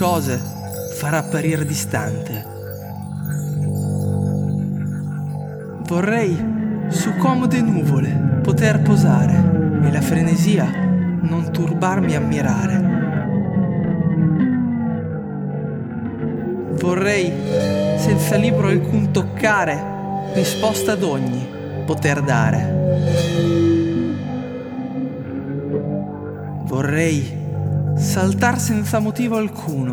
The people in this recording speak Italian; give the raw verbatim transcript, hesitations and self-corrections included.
cose far apparire distante. Vorrei su comode nuvole poter posare e la frenesia non turbarmi a mirare. Vorrei, senza libro alcun toccare, risposta ad ogni poter dare. Vorrei saltar senza motivo alcuno